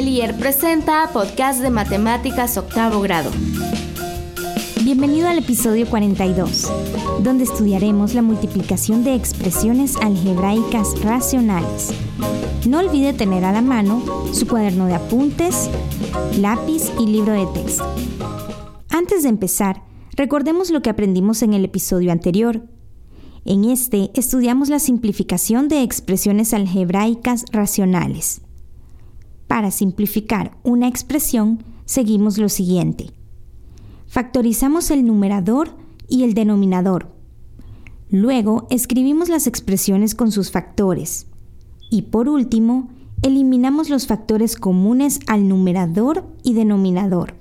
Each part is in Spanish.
El IER presenta Podcast de Matemáticas Octavo Grado. Bienvenido al episodio 42, donde estudiaremos la multiplicación de expresiones algebraicas racionales. No olvide tener a la mano su cuaderno de apuntes, lápiz y libro de texto. Antes de empezar, recordemos lo que aprendimos en el episodio anterior. En este estudiamos la simplificación de expresiones algebraicas racionales. Para simplificar una expresión, seguimos lo siguiente. Factorizamos el numerador y el denominador. Luego, escribimos las expresiones con sus factores. Y por último, eliminamos los factores comunes al numerador y denominador.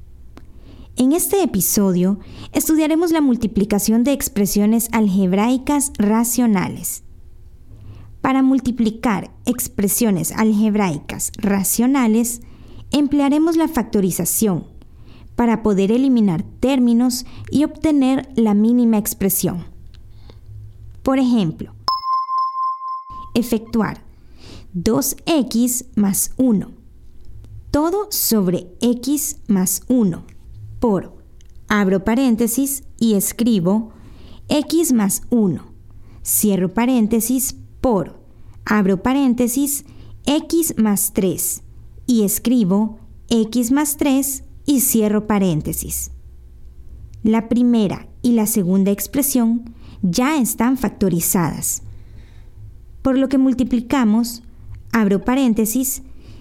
En este episodio, estudiaremos la multiplicación de expresiones algebraicas racionales. Para multiplicar expresiones algebraicas racionales, emplearemos la factorización para poder eliminar términos y obtener la mínima expresión. Por ejemplo, efectuar 2x más 1, todo sobre x más 1, por, abro paréntesis y escribo x más 1, cierro paréntesis, por, abro paréntesis, x más 3 y escribo x más 3 y cierro paréntesis. La primera y la segunda expresión ya están factorizadas, por lo que multiplicamos, abro paréntesis,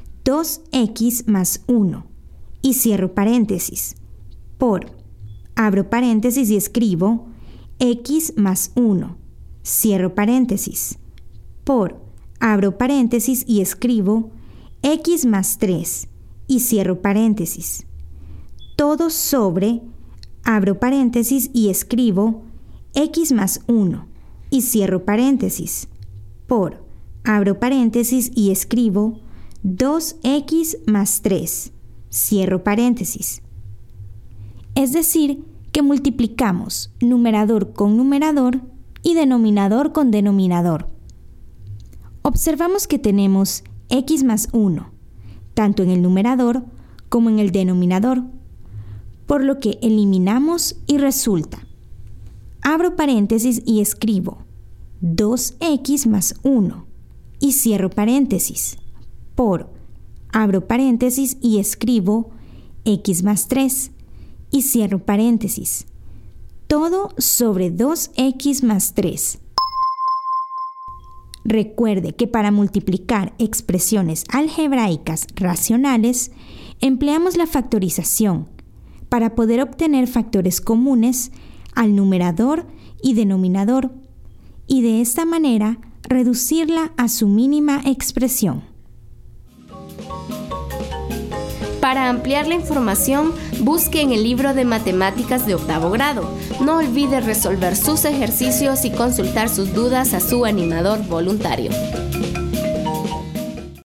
2x más 1 y cierro paréntesis, por, abro paréntesis y escribo x más 1, cierro paréntesis, por, abro paréntesis y escribo x más 3 y cierro paréntesis. Todo sobre, abro paréntesis y escribo x más 1 y cierro paréntesis, por, abro paréntesis y escribo 2x más 3, cierro paréntesis. Es decir, que multiplicamos numerador con numerador y denominador con denominador. Observamos que tenemos x más 1, tanto en el numerador como en el denominador, por lo que eliminamos y resulta. Abro paréntesis y escribo 2x más 1 y cierro paréntesis, por, abro paréntesis y escribo x más 3 y cierro paréntesis. Todo sobre 2x más 3. Recuerde que para multiplicar expresiones algebraicas racionales, empleamos la factorización para poder obtener factores comunes al numerador y denominador, y de esta manera reducirla a su mínima expresión. Para ampliar la información, busque en el libro de Matemáticas de Octavo Grado. No olvide resolver sus ejercicios y consultar sus dudas a su animador voluntario.